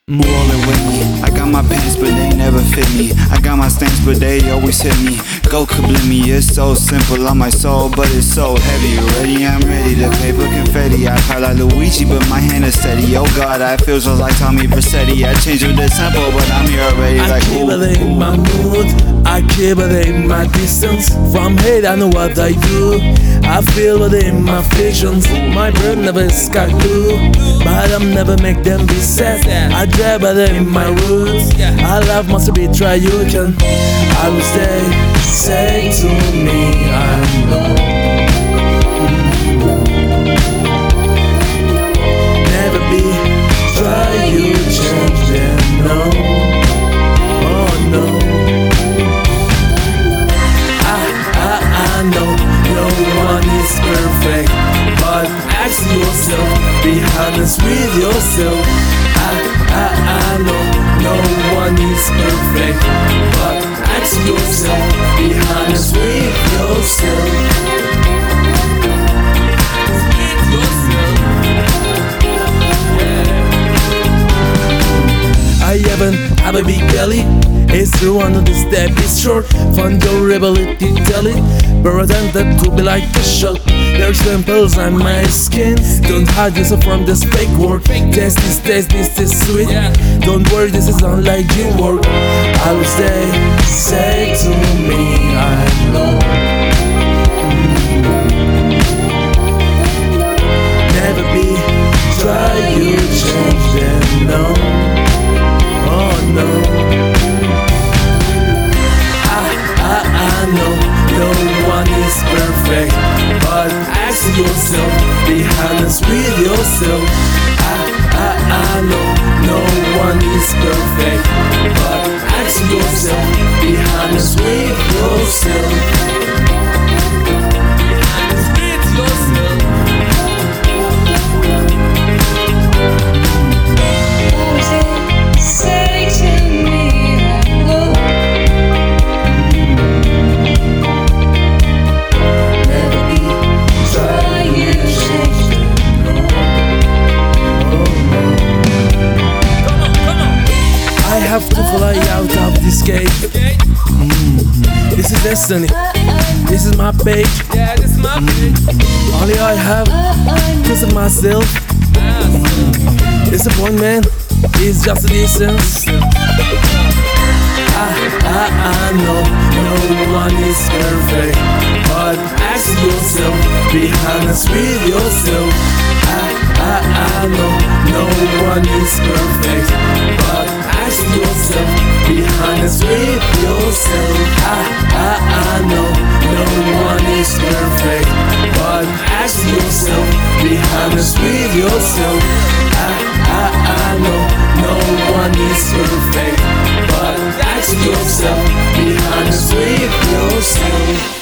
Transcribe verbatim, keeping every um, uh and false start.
Move rolling with me. I got my pants, but they never fit me. I got my stance, but they always hit me. Go kablim me, it's so simple on my soul, but it's so heavy. Ready, I'm ready to paper confetti. I call like Luigi, but my hand is steady. Oh God, I feel just like Tommy Vercetti. I changed with the tempo, but I'm here already. Like, I keep it in my mood, I keep it in my distance. From hate, I know what I do. I feel it in my fictions. My brain never is sky blue, but I'm never make them be sad. I drive it in my roots. I love must be try you can. I will stay, say to me I know. Never be, try you change them, no. Oh no. I, I, I know no one is perfect, but ask yourself, be honest with yourself. I, I, I know no one is perfect, but ask yourself, be honest with yourself. I haven't have a big belly. It's true, another step is short. Find your ability, tell it. But that to be like a shot. There's pimples on my skin. Don't hide yourself from this fake work. Taste this, taste this, this is sweet. Don't worry, this is unlike you work. I will stay, say to me I know. Never be, try you change them, no. Oh no. I, I, I know no one is perfect, but ask yourself, be honest with yourself. I, I, I know no one is perfect, but ask yourself, be honest with yourself. Be honest with yourself. I have to fly out of this cage. Mm-hmm. This is destiny. This is my page. Yeah, this is my page. Mm-hmm. Only I have because of myself. Mm-hmm. Disappointment is just a distance. I, I, I know no one is perfect, but ask yourself, be honest with yourself. I, I, I know no one is perfect, but ask yourself, be honest with yourself. I, I, I know no one is perfect, but ask yourself, be honest with yourself. I, I, I know no one is perfect, but ask yourself, be honest with yourself.